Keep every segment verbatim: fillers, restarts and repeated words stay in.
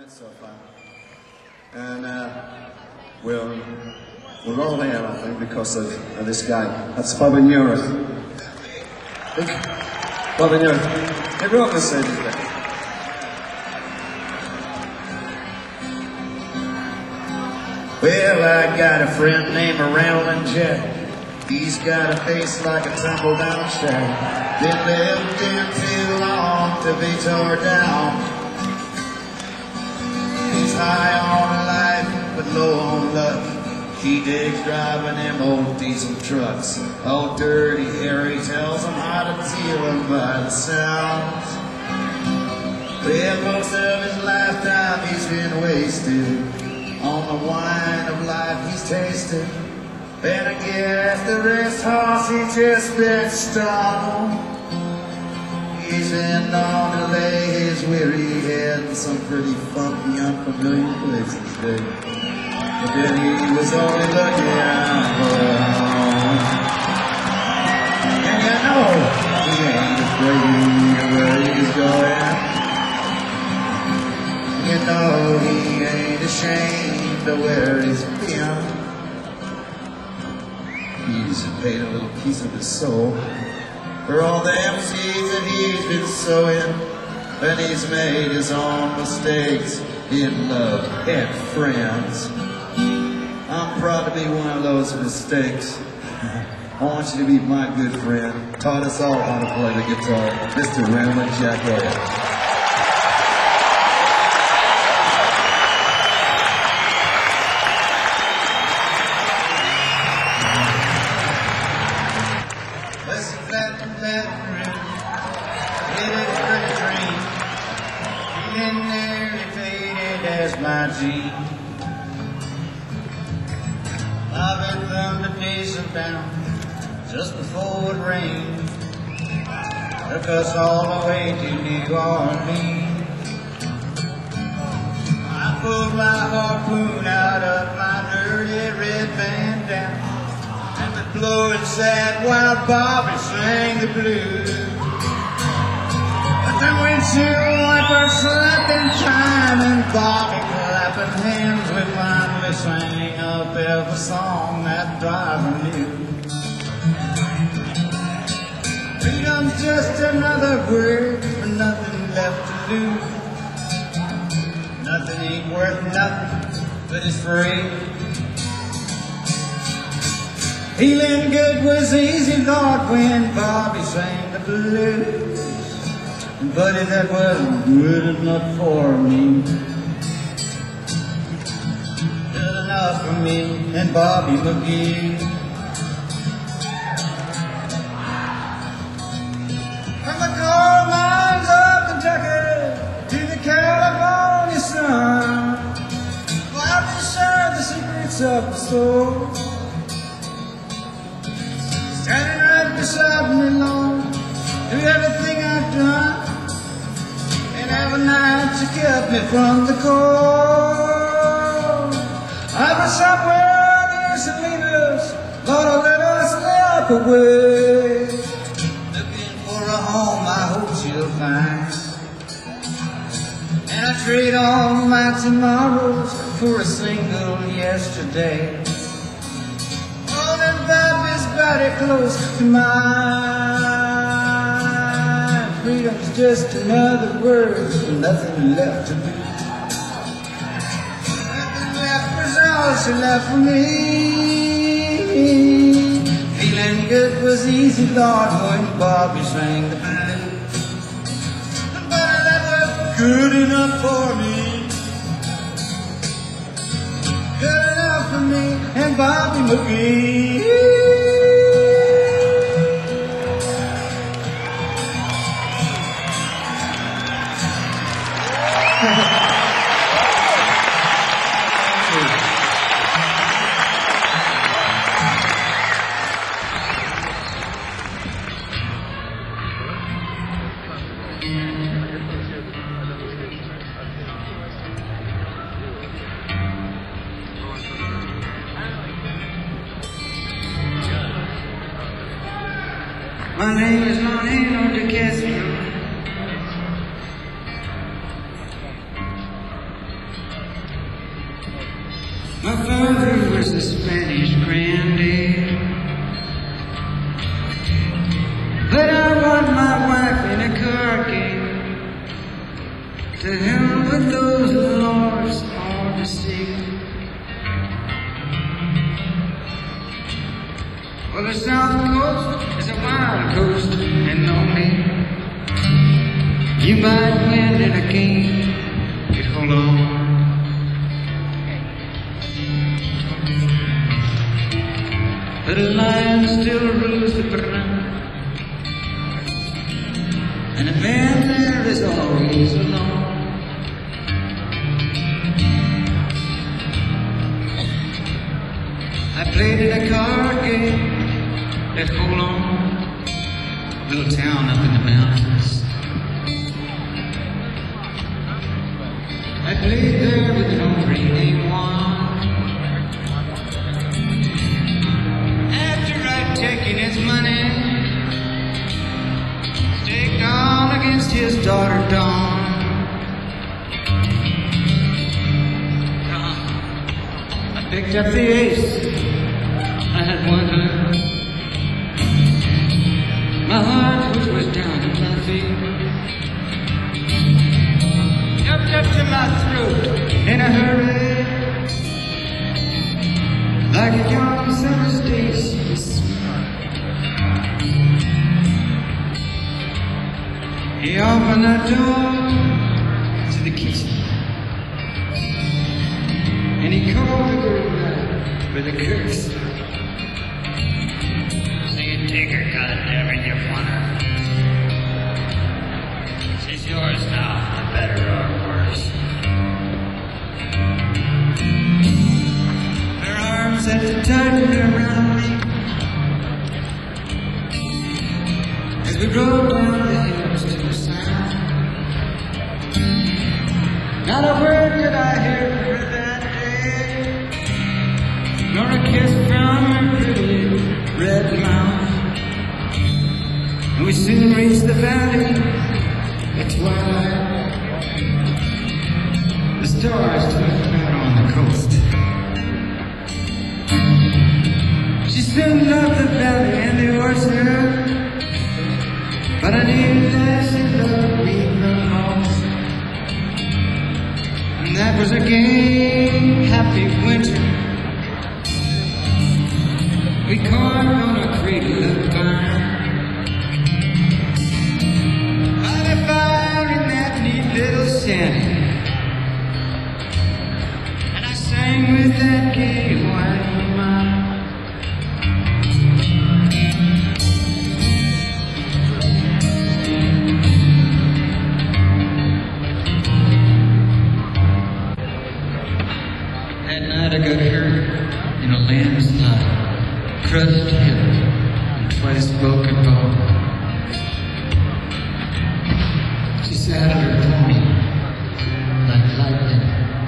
minutes so far. And, uh, we're, we're all here, I think, because of, of this guy. That's Bobby Newirth. Bobby Newirth. He wrote this thing. Well, I got a friend named Ramblin' Jack. He's got a face like a tumble-down shack. Been lived in too long to be tore down. He's high on life, but low on luck. He digs driving them old diesel trucks. Old Dirty Harry tells him how to deal them by the sounds. Well, most of his lifetime he's been wasted on the wine of life he's tasted. And I guess the rest horse he's just been stoned. He's been known to lay his weary head in some pretty funky, unfamiliar places, baby. But then he was only looking for a home. And you know, he ain't afraid of where he's going. You know, he ain't ashamed of where he's been. He's paid a little piece of his soul for all the seeds that he's been sowing, and he's made his own mistakes in love and friends. I'm proud to be one of those mistakes. I want you to be my good friend. Taught us all how to play the guitar, Mister Ramblin' Jack Elliott. My gene. I've been from the days of down just before it rained. Took us all the way to New Orleans. I pulled my harpoon out of my dirty red bandana and was blowing sad while Bobby sang the blues. But the windshield wiper slapping time and Bobby clapping hands with finally sang up every song that driver knew. Freedom's just another word for nothing left to lose. Nothing ain't worth nothing, but it's free. Feeling good was easy, Lord, when Bobby sang the blues. Buddy, that wasn't good enough for me. Good enough for me and Bobby McGee. From the coal mines of Kentucky to the California sun, Bobby shared the secrets of the store. Standing right beside me, Lord, through everything I've done. Every night you kept me from the cold. I was somewhere near Salinas, Lord, I let us slip away. Looking for a home I hope she'll find. And I trade all my tomorrows for a single yesterday. Holding Bobby's body close to mine. Freedom's just another word with nothing left to do. Nothing left was all she left for me. Feeling good was easy, Lord, when Bobby sang the blues. But that was good enough for me. Good enough for me and Bobby McGee. My name is Monino de Castro. My father was a Spanish grandee, but I want my wife in a car game. To hell with those lords on the sea. Well, the South Coast is a wild coast, and lonely. You might win in a game, but hold on. But a lion still rules the ground, and a man there is always alone. I played in a card game at Hold On, a little town up in the mountains. I played there with an old named Juan. After I'd taken his money, staked on against his daughter Dawn. I picked up the ace. I had one hand. My heart, which was down at my feet, jumped up to my throat in a hurry, like a young summer's day. She was smart. He opened the door to the kitchen, and he called the girl back with a curse. Take her, goddammit, you want her. She's yours now, for better or worse. Her arms had to tighten around me as we rode down the hills to the sound. Not a word did I hear from her that day, nor a kiss from her pretty red mouth. And we soon reached the valley at twilight. The stars twinkling out on the coast. She soon loved the valley and the orchard, but I knew that she loved me the most. And that was a gay, happy winter. We carved on a cradle of pine. And I sang with that gay white mind. That night I got hurt in a landslide, crushed hip and twice broken bone. She sat at her pony like lightning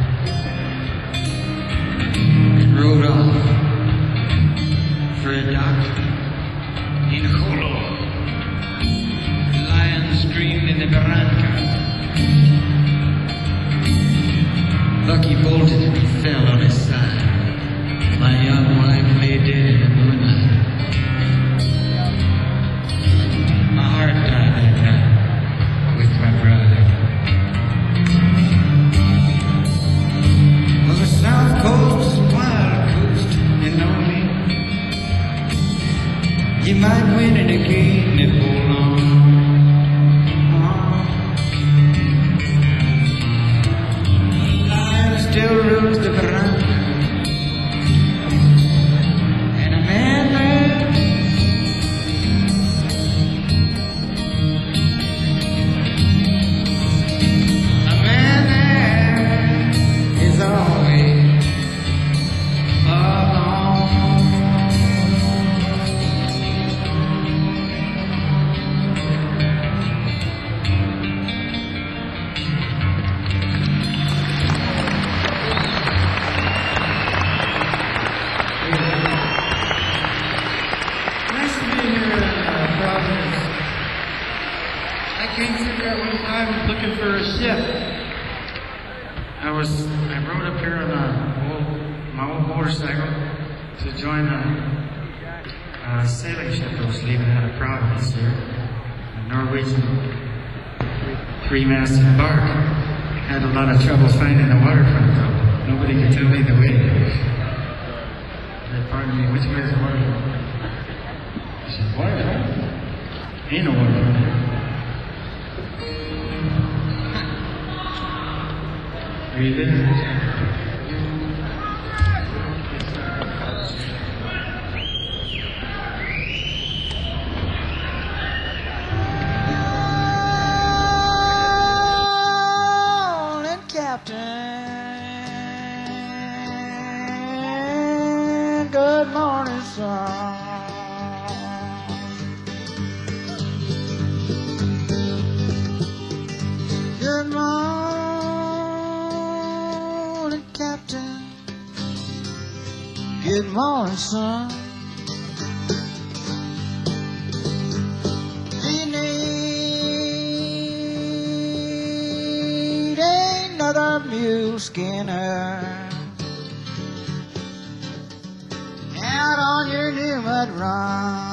and rode off for a doctor in Holo. The lion screamed in the barranca. Lucky bolted and fell on his side. My young wife lay dead in the moonlight. My heart died that night with my brother. Well, the South Coast is a wild coast, and lonely. You might win in a game that hold on. The lion still rules the veranda, and a man there can't figure out what I'm looking for a ship. I was, I rode up here on a old my old motorcycle to join a, a sailing ship that was leaving out of Providence here. A Norwegian three-masted bark. Had a lot of trouble finding the waterfront though. Nobody could tell me the way. They pardon me, which way is the waterfront? I said, waterfront? Ain't no waterfront. Are you there? Good morning, son. Good morning, Captain. Good morning, son. Do you need another mule skinner out on your new mud run?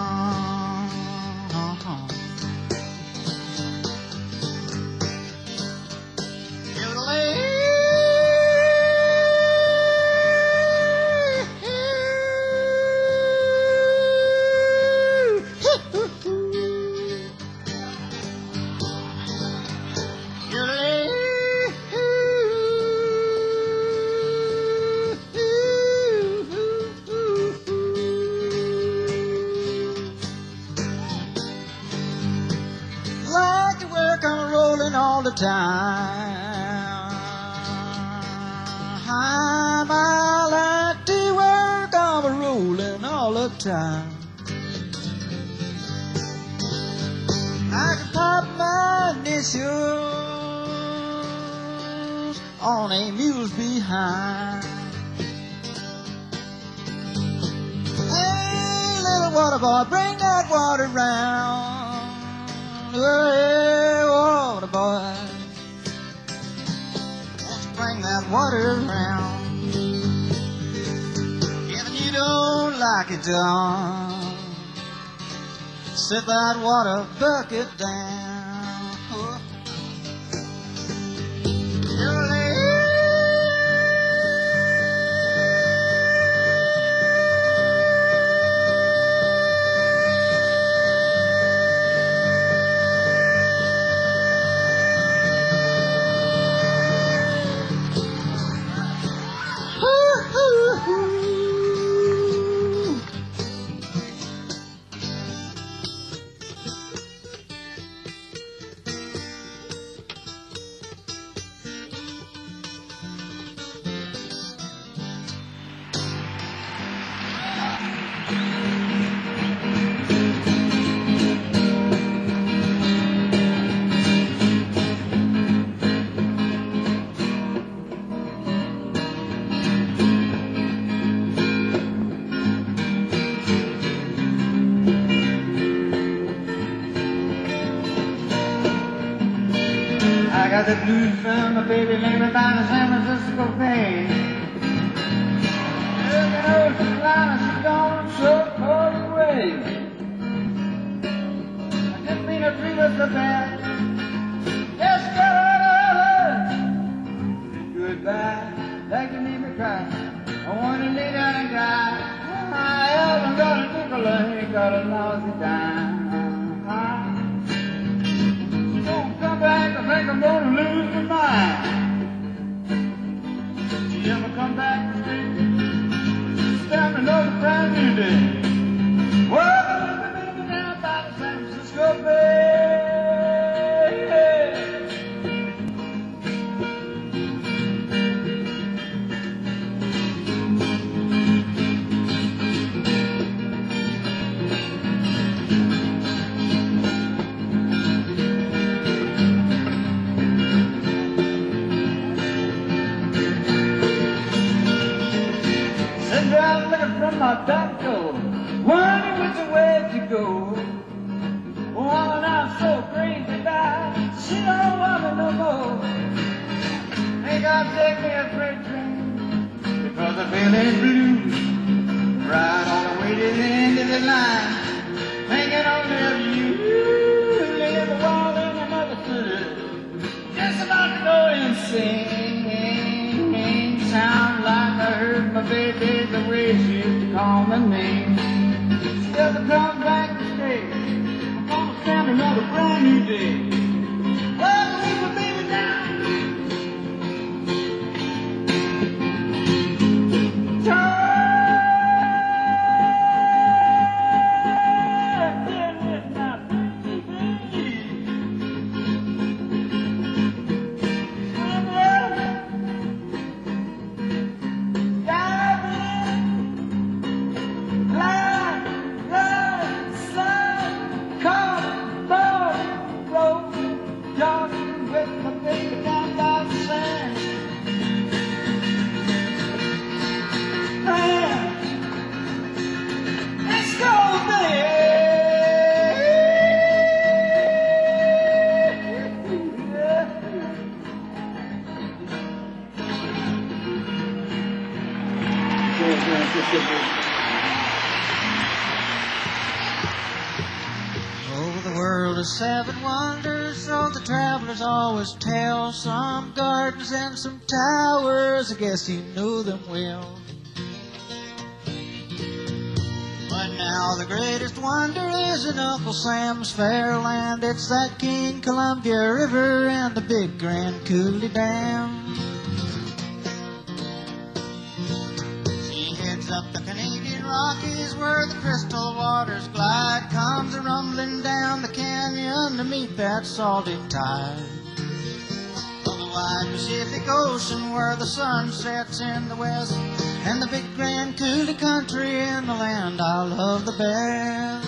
Like to work on rolling all the time. I like to work on rolling all the time. I can pop my initials on a mule's behind. Hey, little water boy, bring that water round. Hey, water boy, let's bring that water around. If you don't like it, don't set that water bucket down. Oh. I got the blues from my baby laid me down in San Francisco Bay. Looking over the line, she's gone so far away. I didn't mean to treat her so bad. Just got her goodbye, like you made me cry. I wanna lay down and die. I haven't got a nickel, I ain't got a lousy dime. Come back, I think I'm gonna lose my mind. She never come back to me. Stand another brand new day. Well, I'm living down by the San Francisco Bay. From my back door, wondering which way to go. Woman, I'm so crazy bad, she don't want me no more. Think I'll take me a freight train, because was a feeling blue. Right on the way to the end of the line, thinking only of you. Live a while in another city, just about to go insane. Sound like I heard my baby the way she used to call my name. She ever comes back today, I'm gonna stand another brand new day. Well, leave my baby down. Oh, the world is seven wonders, so the travelers always tell. Some gardens and some towers, I guess you know them well. But now the greatest wonder is in Uncle Sam's fair land. It's that King Columbia River and the big Grand Coulee Dam. She heads up the Canadian Rockies where the crystal waters glide. Comes a rumbling down the canyon to meet that salty tide of the wide Pacific Ocean where the sun sets in the west, and the big Grand Coulee country in the land I love the best.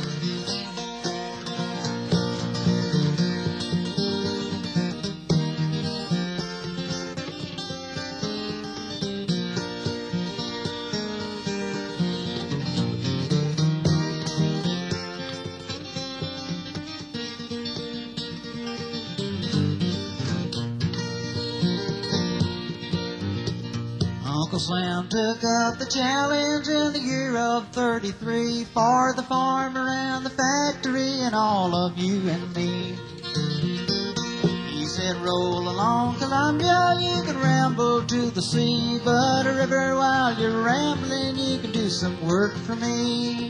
Uncle Sam took up the challenge in the year of thirty-three for the farmer and the factory and all of you and me. He said, roll along Columbia, you can ramble to the sea, but a river while you're rambling, you can do some work for me.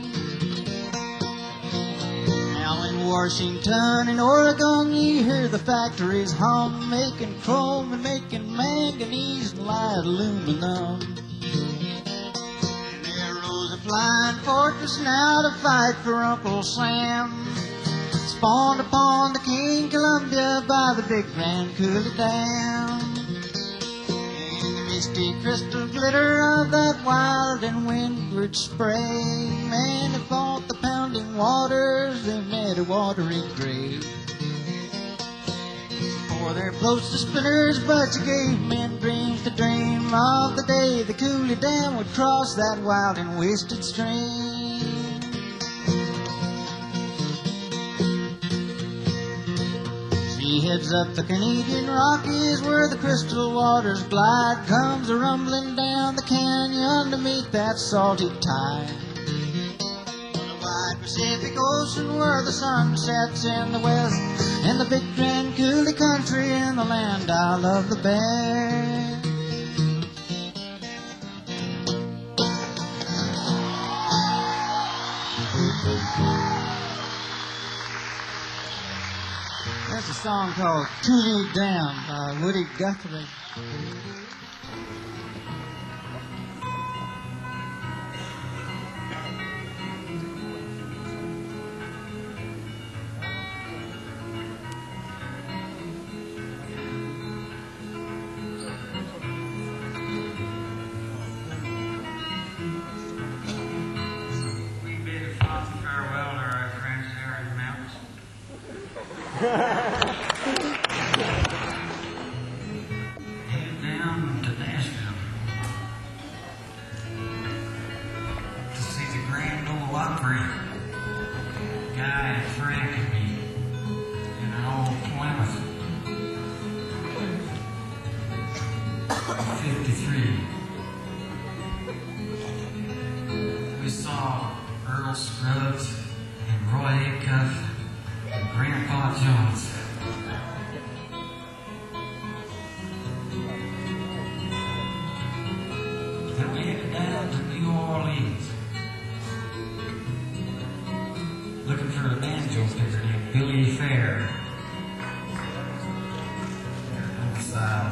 Now in Washington and Oregon, you hear the factories hum, making chrome and making manganese and light aluminum. And there rose a flying fortress now to fight for Uncle Sam, spawned upon the King Columbia by the big Grand Coulee Dam. In the misty crystal glitter of that wild and windward spray, man, they fought the pounding waters, they made a watery grave. For their boats to splinters, but you gave men dreams to dream of the day the Coulee Dam would cross that wild and wasted stream. She heads up the Canadian Rockies where the crystal waters glide, comes a rumbling down the canyon to meet that salty tide on the wide Pacific Ocean where the sun sets in the west, and the big Grand Coulee country in the land I love the best. That's a song called Coulee Dam by Woody Guthrie. We bid a soft farewell to our friends there in the mountains. Headed down to Nashville to see the Grand Ole Opry. Guy and Frank and me in an old Plymouth fifty-three. we saw Earl Scruggs and Roy Acuff and Grandpa Jones. Then we headed down to New Orleans, looking for a banjo player named Billy Fair. There on the side.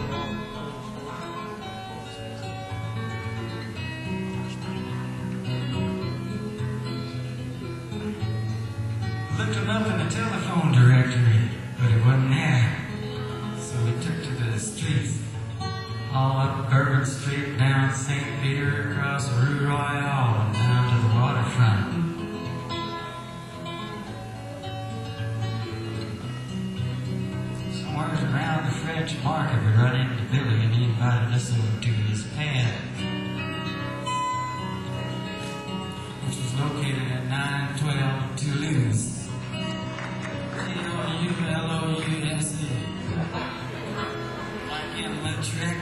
Looked him up in the telephone directory, but he wasn't there. So we took to the streets, all up Bourbon Street, down Saint Peter, across Rue Royale, and down to the waterfront. Somewhere around the French Market, we run into Billy, and he invited us over to his pad, which was located at nine twelve Toulouse. T O U L O U S E. Like in the trick.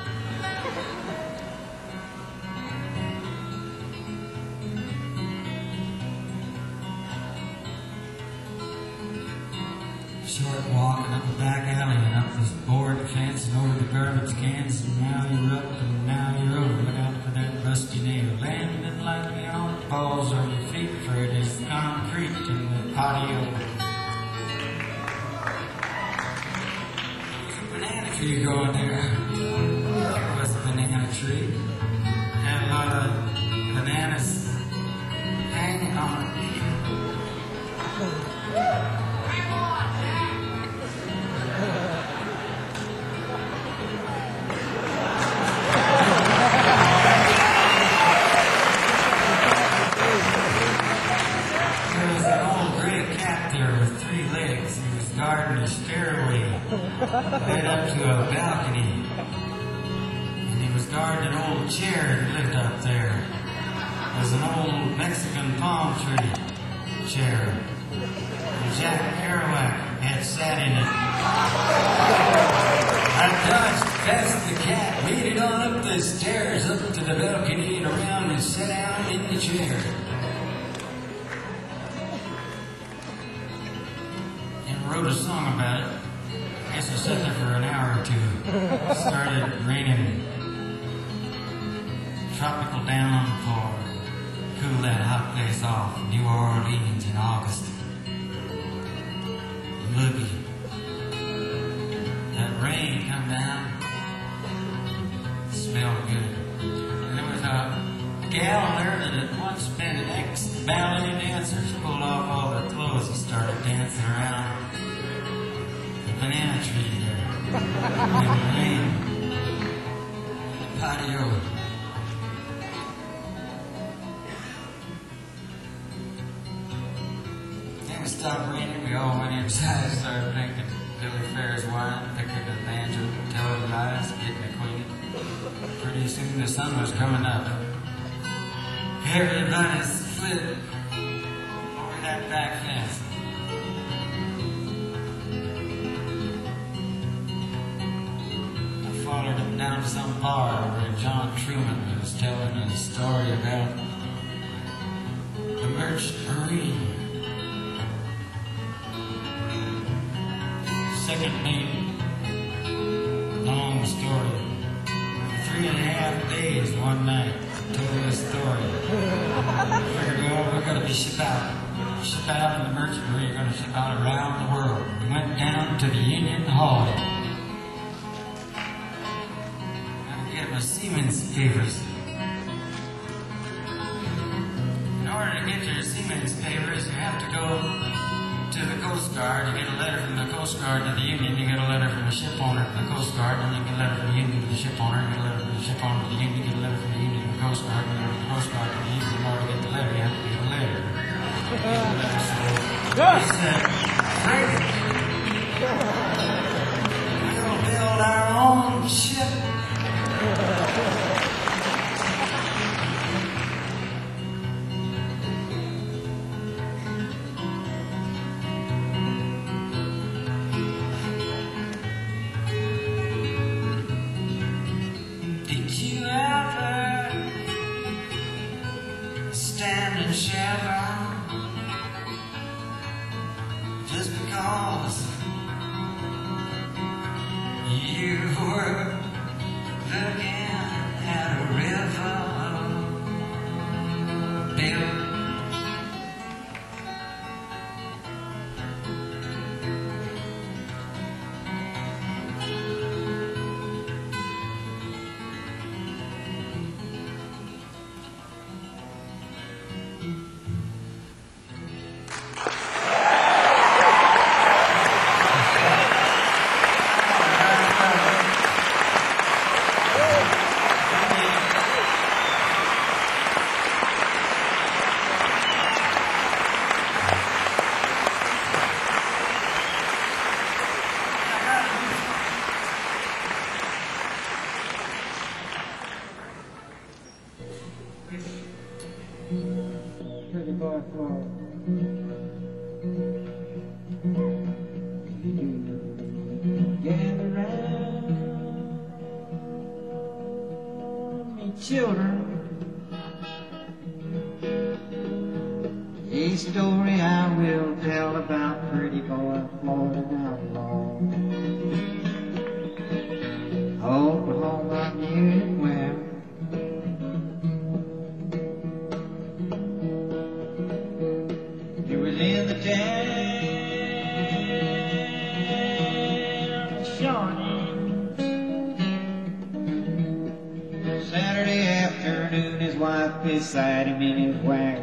Short walking up the back alley and up this board fence and over the garbage cans, and now you're up and now you're over. Look out for that rusty nail. Landing lightly on the balls of your feet, for it is concrete in the patio. There's a banana tree growing there. It was a banana tree. Had a lot of bananas hanging on it. Guarding a stairway led up to a balcony, and he was guarding an old chair that lived up there. It was an old Mexican palm tree chair, and Jack Kerouac had sat in it. I dodged past the cat, made it on up the stairs, up to the balcony and around, and sat down in the chair. Wrote a song about it. I guess I sat there for an hour or two. It started raining. Tropical downpour. Cool that hot place off. New Orleans in August. Looky. That rain come down. Smelled good. And there was a gal there that had once been an ex-ballet dancer. She pulled off all her clothes and started dancing around banana tree there. In the rain. Patio. Then it stopped raining. We all went inside, started drinking Billy Fair's wine, picked up a banjo, telling lies, getting acquainted. Pretty soon the sun was coming up. Everybody slid over that back fence. Followed him down to some bar where John Truman was telling a story about the Merchant Marine. Second meeting, long story. Three and a half days, one night, told this story. Figured, well, we're going to be shipped out. Ship out in the Merchant Marine, we're going to ship out around the world. We went down to the Union Hall. My seaman's papers. In order to get your seaman's papers, you have to go to the Coast Guard. You get a letter from the Coast Guard to the Union. You get a letter from the ship owner to the Coast Guard. And you get a letter from the Union to the ship owner. You get a letter from the ship owner to the Union. You get a letter from the Union to the Coast Guard. You get a letter from the Coast Guard to the Union. In order to get the letter, you have to get a letter. So he said, "Great. We'll build our own ship." Did you ever Chevron just because you were looking at a river bill. Pretty boy Florida. Gather round me, children. A story I will tell about pretty boy Florida outlaw. Oklahoma knew him well. He was in the town of Shawnee. Saturday afternoon, his wife beside him in his wagon.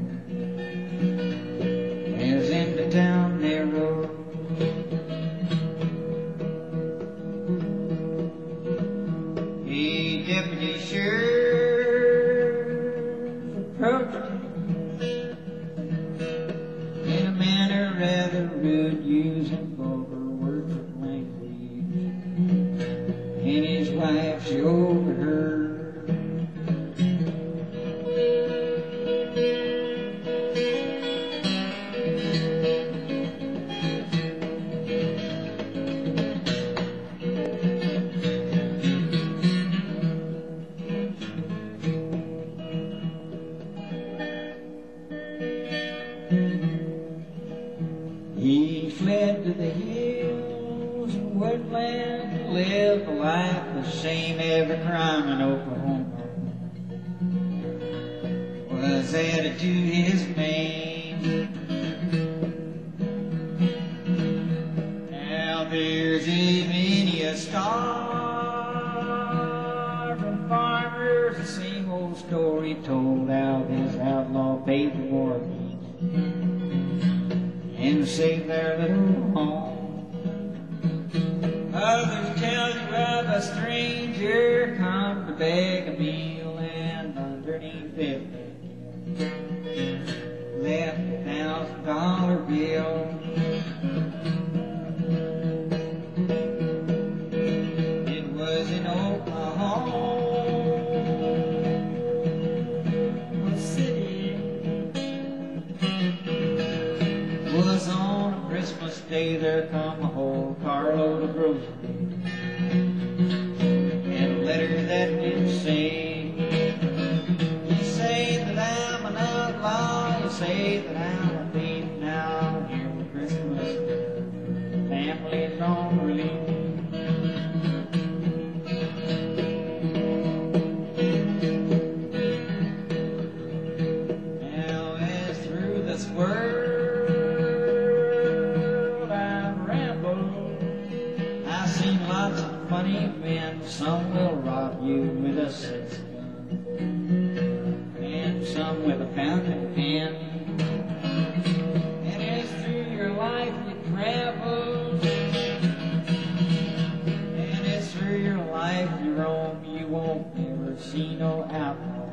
He was in the town they rode. The deputy sheriff approached him in a manner rather rude, using vulgar words of language. And his wife, she overheard. He fled to the hills and woodlands, lived a life of shame. Every crime in Oklahoma was added to his name. Now there's a many a starving farmer, the same old story told how this outlaw paid the war fees and save their little home. Others tell you of a stranger come to beg a meal, and underneath it left a thousand dollar bill. It was in Oklahoma City. Was on a Christmas day, there come a whole carload of groceries and a letter that didn't say, you say that I'm an outlaw, you say that I'm a thief. Now here for Christmas, family's on relief. Now as through this world lots of funny men, some will rob you with a six gun, and some with a fountain pen. And as through your life you travel, and as through your life you roam, you won't ever see no outlaw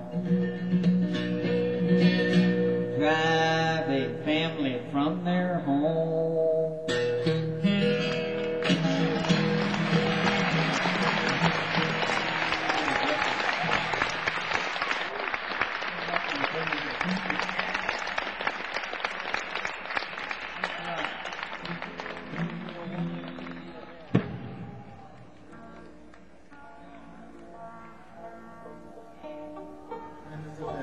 drive a family from their home. And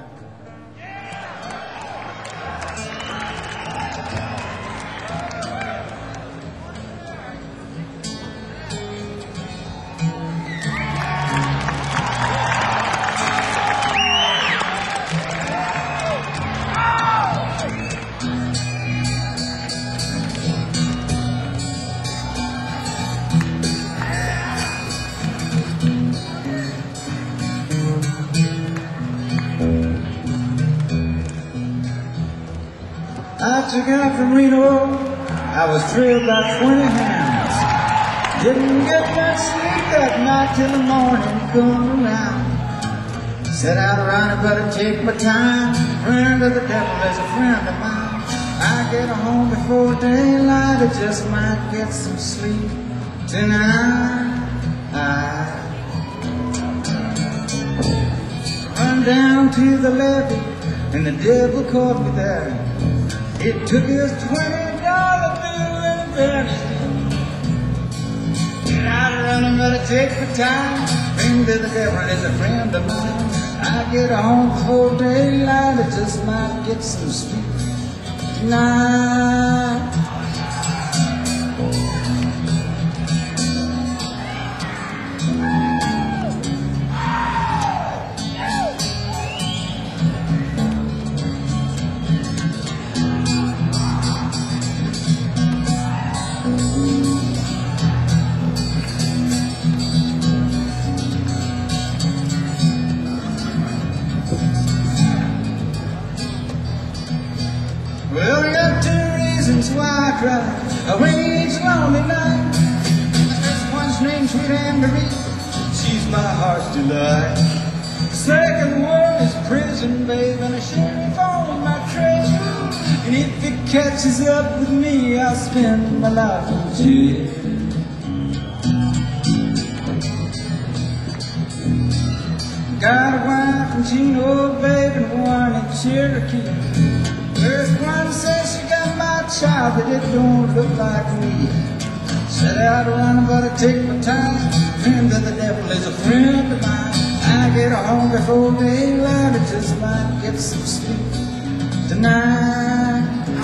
took out from Reno. I was trailed by twenty hounds. Didn't get much sleep that night till the morning come around. Set out around, but I take my time. Friend of the devil is a friend of mine. I get home before daylight, I just might get some sleep tonight. I run down to the levee, and the devil caught me there. It took his twenty dollar bill and vanished. Not running, but I take my time. Friend of the devil is a friend of mine. I get home before daylight, I just might get some sleep tonight. Well, I got two reasons why I cry. I wage a lonely night. The first one's named Sweet Anne Marie. She's my heart's delight. The second one is prison, babe, and a sheriff on my trail. And if it catches up with me, I'll spend my life in jail. Got a wife and she know, babe, and one in Cherokee. First one says she got my child, but it don't look like me. Set out running, but I take my time. Friend of the devil is a friend of mine. I get home before daylight, I just might get some sleep tonight.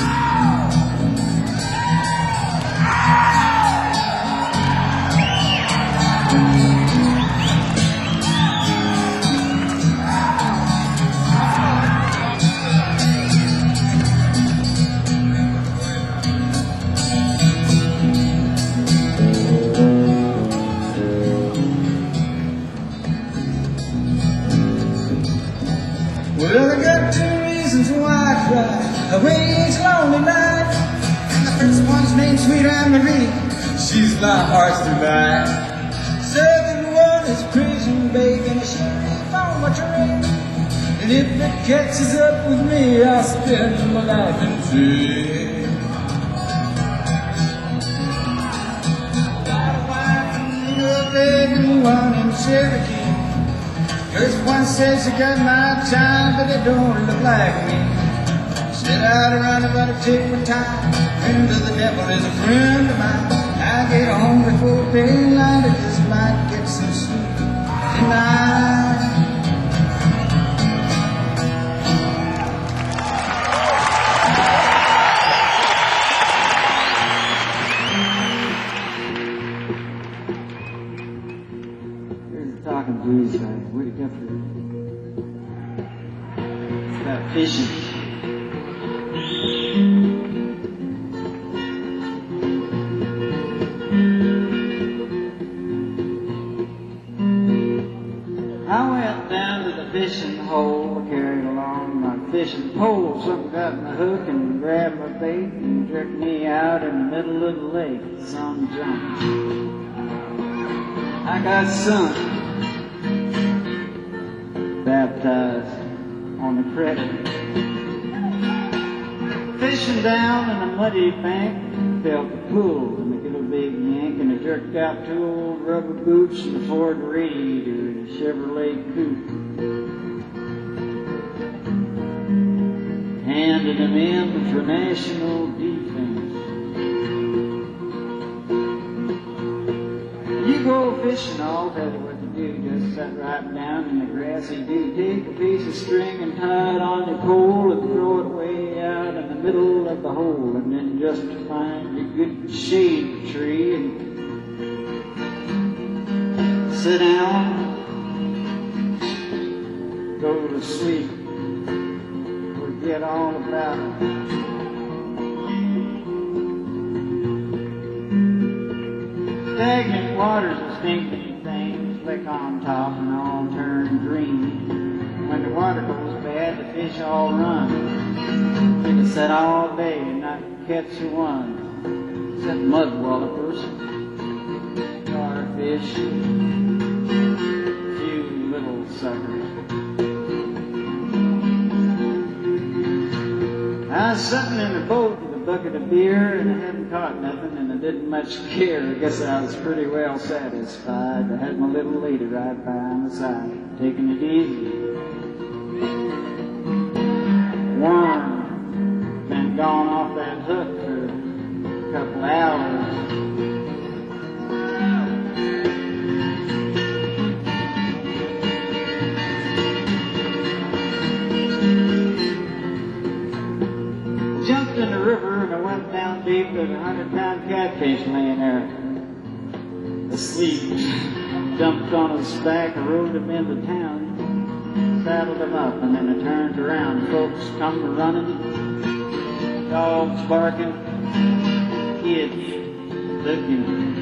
Well, I got two reasons why I cry. I wage lonely night. And the first one's named Sweet Anne Marie. She's my heart's delight. Second one is prison, baby, and a sheriff on my train. And if it catches up with me, I'll spend my life in jail. Got a wife and a baby, one in Cherokee. First one says she got my time, but it don't look like me. Sit out around about to take my time. Friend of the devil is a friend of mine. I get home before daylight, I just might get some sleep tonight. Here's the talking blues side. Where'd it come from? It's about fishing. I went down to the fishing hole, carried along my fishing pole. Something got my hook and grabbed my bait and jerked me out in the middle of the lake. The sun jumped. I got sunk, baptized on the creek. Fishing down in a muddy bank, felt the pull and I get a big yank, and I jerked out two old rubber boots and a Ford radiator and a Chevrolet coupe. Handed them in for national defense. You go fishing, I'll tell you what to do. Just sit right down in the grassy dew. Take a piece of string and tie it on the pole and throw it way out in the middle of the hole. And then just find a good shade tree and sit down, go to sleep, forget all about it. Stagnant water's a stinking thing, slick on top and all turn green. When the water goes bad, the fish all run. sat all day and not catch one, except mud wallopers, starfish, few little suckers. I was sitting in the boat with a bucket of beer and I hadn't caught nothing and I didn't much care. I guess I was pretty well satisfied. I had my little lady right by my side, taking it easy. Worm been gone off that hook for a couple hours. Jumped in the river and I went down deep. There's a hundred pound catfish laying there asleep. Jumped on his back, I rode him into town, saddled him up, and then I turned around. Folks come running, dogs barking, kids looking.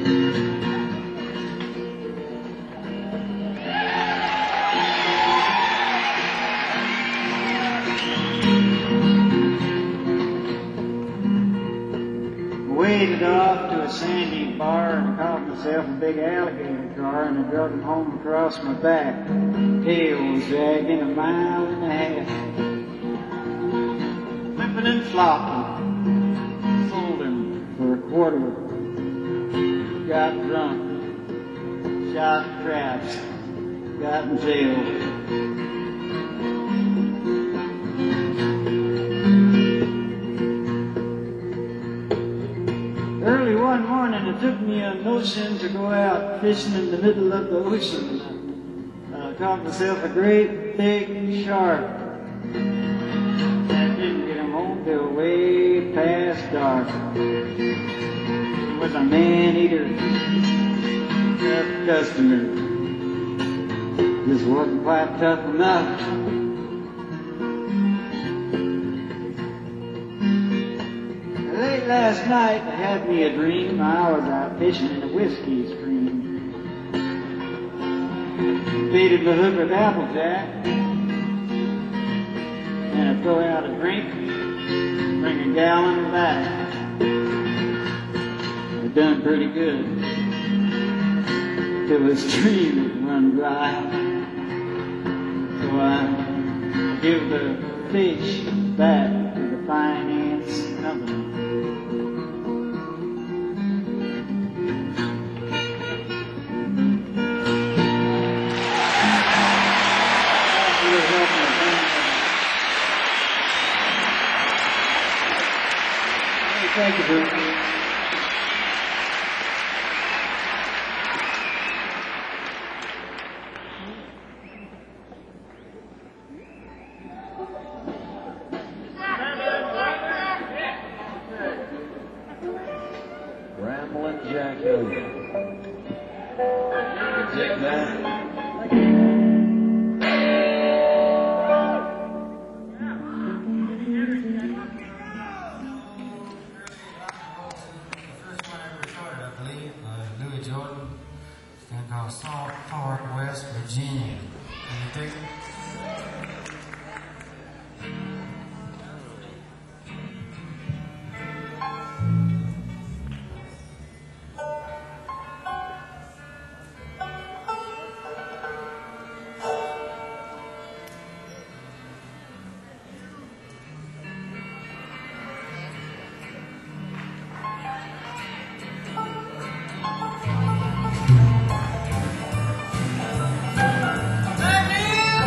Waded off to a sandy bar and I caught myself a big alligator car and I drug him home across my back. Tail was dragging a mile and a half. Flipping and flopping. Sold him for a quarter. Got drunk. Shot craps. Got in jail. Early one morning it took me a notion to go out fishing in the middle of the ocean. I caught myself a great big shark. I didn't get him home till way past dark. He was a man-eater, tough customer. Just wasn't quite tough enough. Late last night I had me a dream. I was out fishing in a whiskey stream. Baited my hook with Applejack, and I throw out a drink, bring a gallon back. I done pretty good till the stream had run dry. So I give the fish back to the finance company. Thank you, Bruce. Ramblin' Jack Elliott. Take that. Salt Park, West Virginia. Can you dig it? Thank you.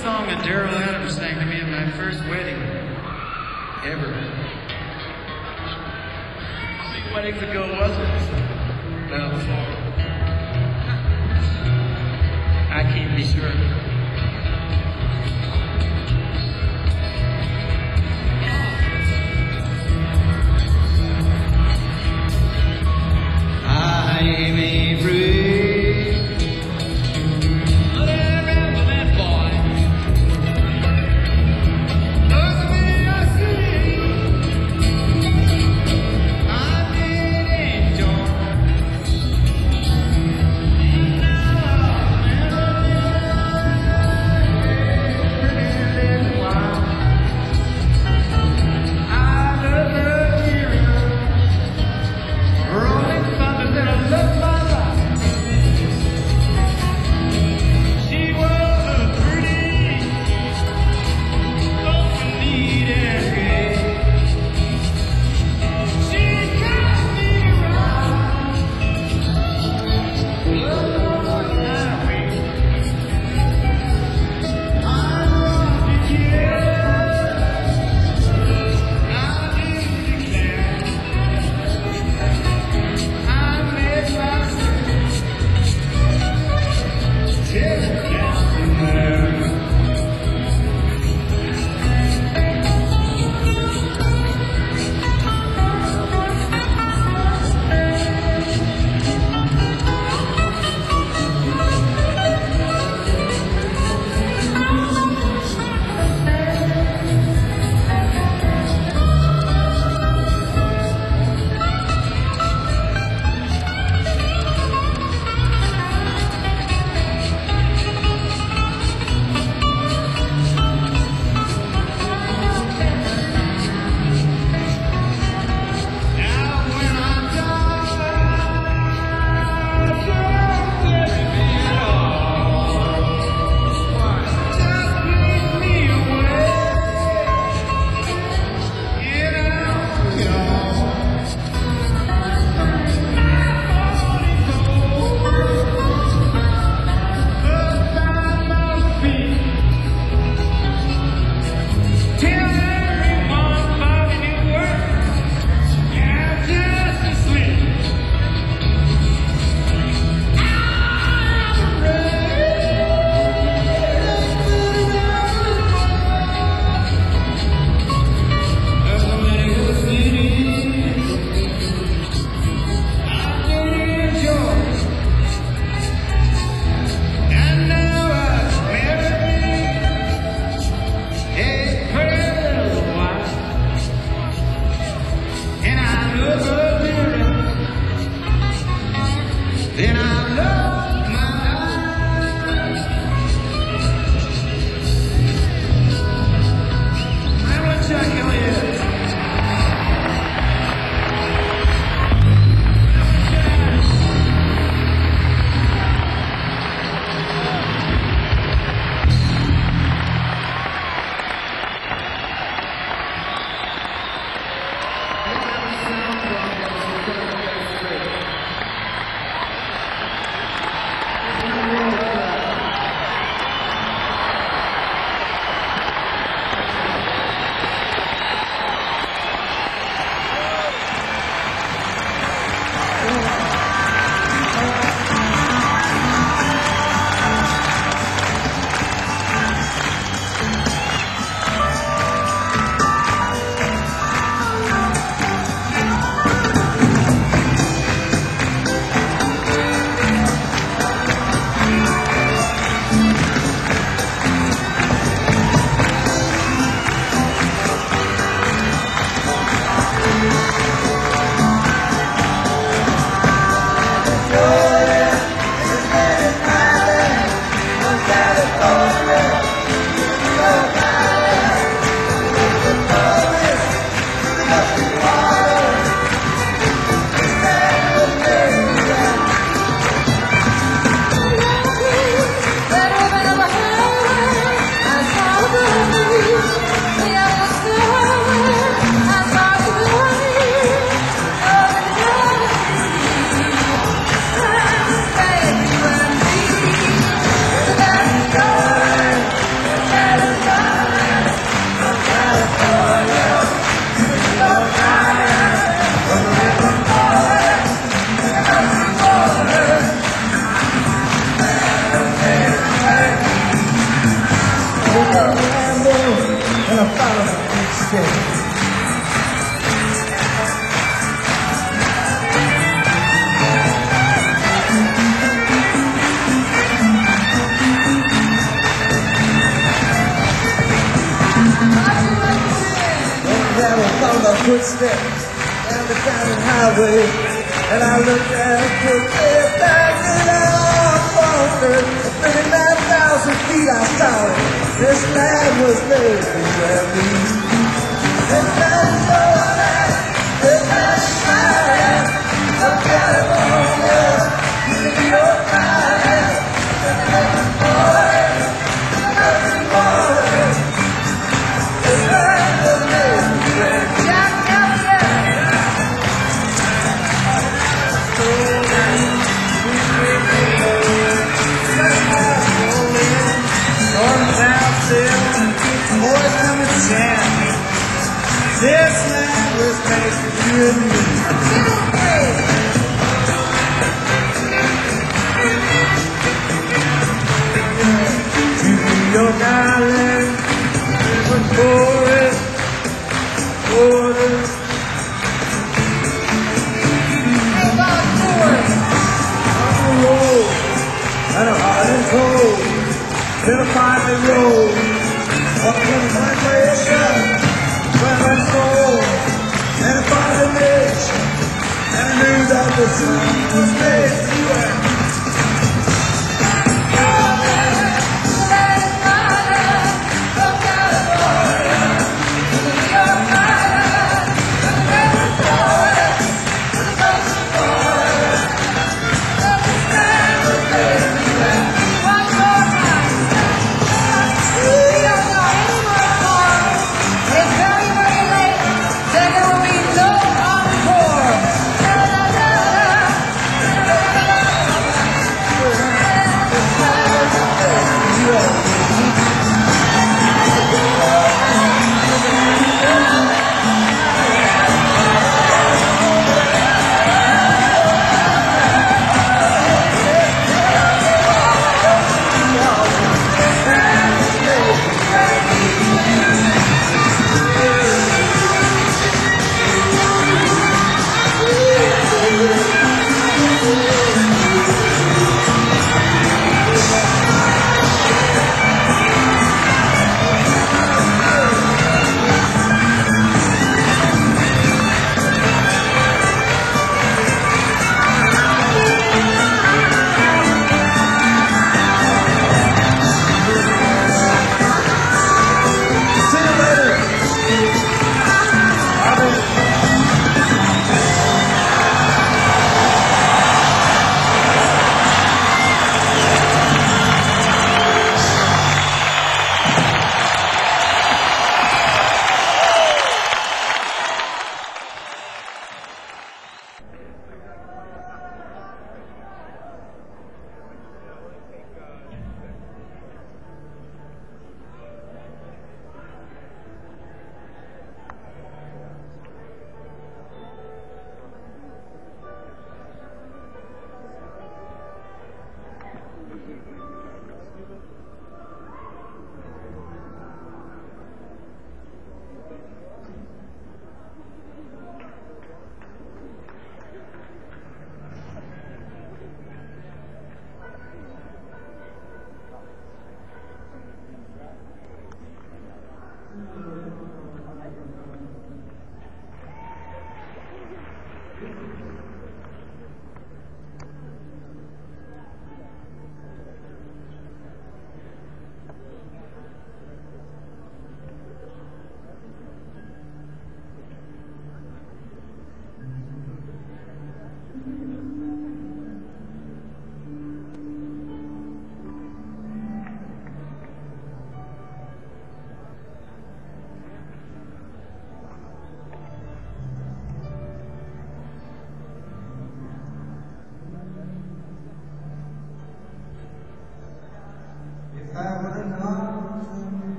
song that Daryl Adams sang to me at my first wedding ever. How many weddings ago was it? Well, four. I can't be sure. I may break, but I remember that boy. Look at me, I see. I'm getting torn. Now I'm footsteps down the county highway, and I looked down quickly back and I faltered. thirty-nine thousand feet I saw it. This land was made to grab me. This land is all that, this land is mine. Of California, New York, Island, nothing more, nothing more. This land was made to grab me. Jack Elliott. North, south, still, boys coming to town. This land was made for you and me. To New York Island, there's a forest, forest. On the road, and a hot and cold, then I finally rolled up to the plantation, where my soul, and I found a niche, and I knew that the sun was made to wear.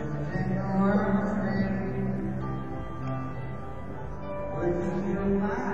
Would you feel my